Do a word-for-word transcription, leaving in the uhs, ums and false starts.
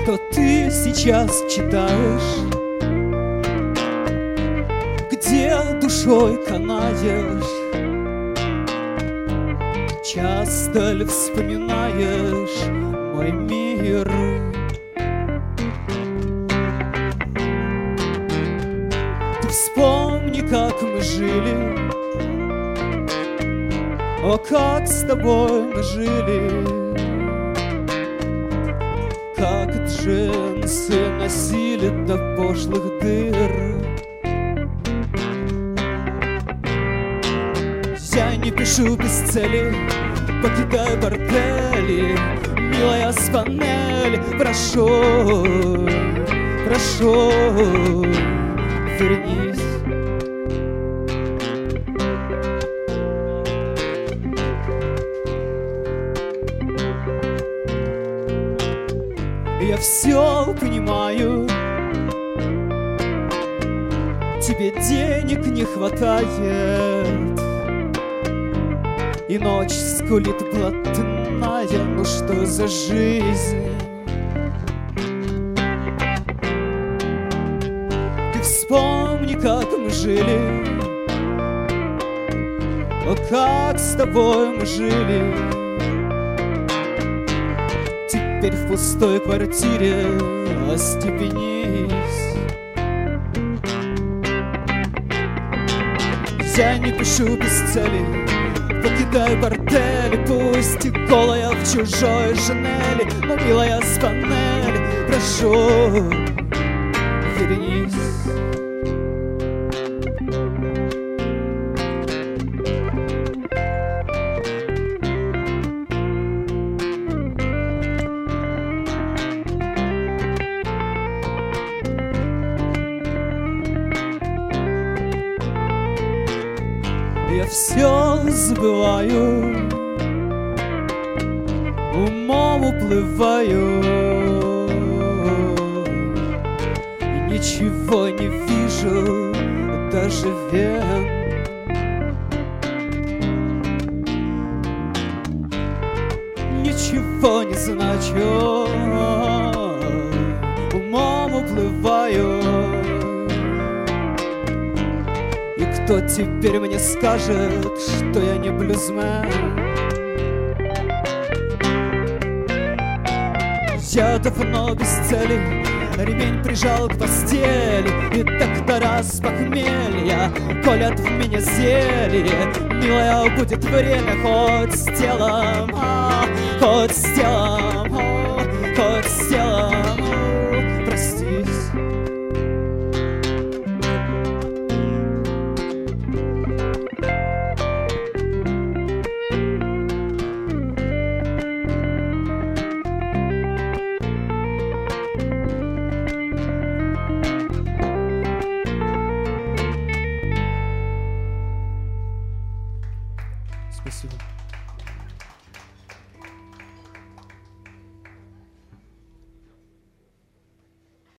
что ты сейчас читаешь, где душой канаешь, часто ли вспоминаешь мой мир? Ты вспомни, как мы жили, о, как с тобой мы жили, как джинсы носили до пошлых дыр. Я не пишу без цели, покидаю бордели, милая с панели, прошу, прошу, вернись. Я все понимаю, тебе денег не хватает, и ночь скулит блатная, ну что за жизнь? Ты вспомни, как мы жили, о, как с тобой мы жили. Теперь в пустой квартире остепенись. Я не пишу без цели, покидаю бордели, пусть и голая в чужой шинели, но милая с панели, прошу, вернись. Я все забываю, умом уплываю, и ничего не вижу, даже вен. Ничего не значу, умом уплываю. Кто теперь мне скажет, что я не блюзмен? Я давно без цели ремень прижал к постели, и доктора с похмелья колят в меня зелье. Милая, будет время хоть с телом, а, хоть с телом, а.